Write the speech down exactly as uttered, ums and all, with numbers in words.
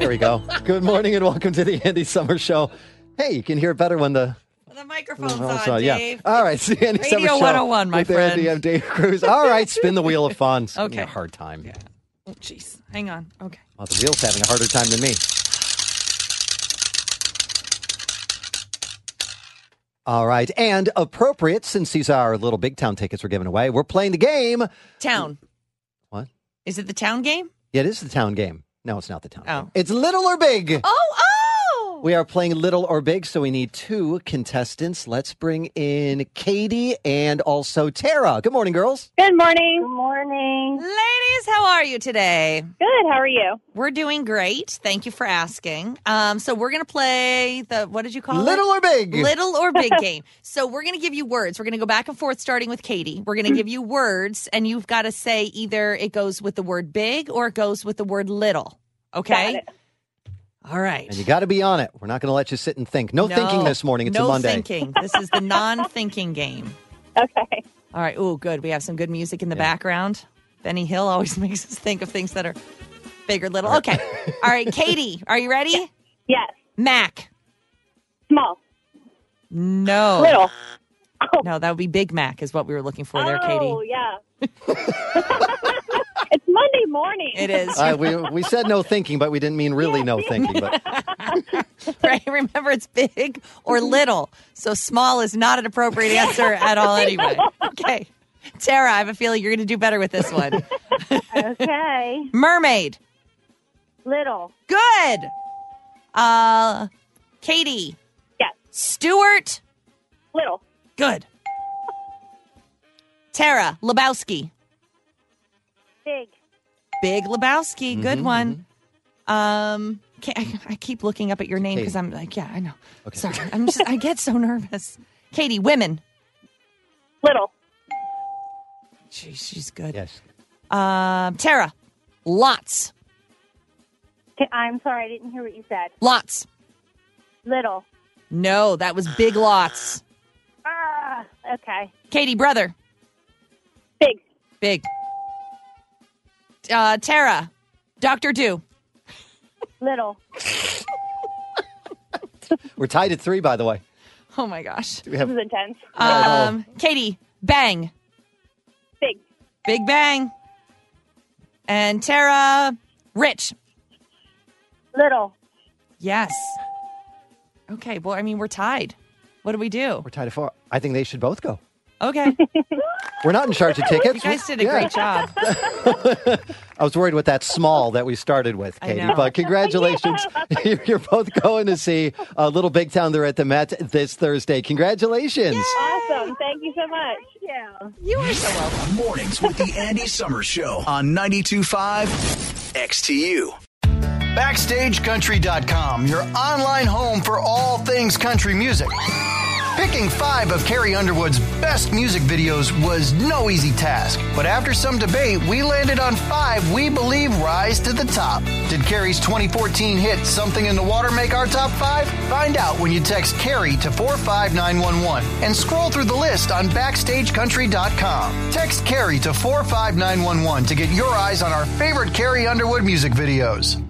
There we go. Good morning and welcome to the Andy Summer Show. Hey, you can hear it better when the... The microphone's Oh, on, sorry, yeah. Dave. All right, it's the Andy Radio Summer Show one oh one, my with friend. Andy, I'm Dave Cruz. All right, spin the wheel of fun. It's giving me Okay. a hard time. Yeah. Oh, jeez. Hang on. Okay. Well, the wheel's having a harder time than me. All right, and appropriate, since these are little Big Town tickets we're giving away, we're playing the game. Town. What? Is it the town game? Yeah, it is the town game. No, it's not the town Oh. game. It's Little or Big. Oh, oh! We are playing Little or Big, so we need two contestants. Let's bring in Katie and also Tara. Good morning, girls. Good morning. Good morning. Ladies, how are you today? Good. How are you? We're doing great. Thank you for asking. Um, so we're going to play the, what did you call Little it? or Big. Little or Big game. So we're going to give you words. We're going to go back and forth starting with Katie. We're going to give you words, and you've got to say either it goes with the word big or it goes with the word little. Okay? Got it. All right. And you got to be on it. We're not going to let you sit and think. No, thinking this morning. It's no a Monday. thinking. This is the non-thinking game. Okay. All right. Oh, good. We have some good music in the Yeah. background. Benny Hill always makes us think of things that are big or little. Okay. All right. Katie, are you ready? Yes. Mac. Mac. Small. No. Little. Oh, No, that would be Big Mac is what we were looking for there, Katie. Oh, yeah. It's Monday morning. It is. Uh, we we said no thinking, but we didn't mean really no thinking. But Right. Remember, it's big or little. So small is not an appropriate answer at all anyway. Okay. Tara, I have a feeling you're going to do better with this one. Okay. Mermaid. Little. Good. Uh, Katie. Yes. Stuart. Little. Good. Tara. Lebowski. Big. Big Lebowski. Good Mhm, one. Um, ca- I, I keep looking up at your name Katie. because I'm like, yeah, I know. Okay. Sorry. I'm just, I get so nervous. Katie. Women. Little. She's, she's good. yes, Um, Tara. Lots. Okay, I'm sorry. I didn't hear what you said. Lots. Little. No, that was big lots. Ah. Okay. Katie. Brother. Big. Big. Uh, Tara. Doctor Do. Little. we're tied at three. By the way, Oh my gosh. do we have? This is intense. Um, Katie. Bang. Big. Big Bang. And Tara. Rich. Little. Yes. Okay. Well, I mean, we're tied. What do we do? We're tied at four. I think they should both go. Okay. We're not in charge of tickets. You guys did a Yeah. great job. I was worried with that small that we started with, I Katie. know. But congratulations. You're you're both going to see uh, Little Big Town there at the Met this Thursday. Congratulations. Awesome. Thank you so much. Yeah. You are so welcome. Mornings with the Andy Summer Show on ninety-two point five X T U. Backstage Country dot com, your online home for all things country music. Picking five of Carrie Underwood's best music videos was no easy task, but after some debate, we landed on five we believe rise to the top. Did Carrie's twenty fourteen hit Something in the Water make our top five? Find out when you text Carrie to four five nine one one and scroll through the list on Backstage Country dot com. Text Carrie to four five nine one one to get your eyes on our favorite Carrie Underwood music videos.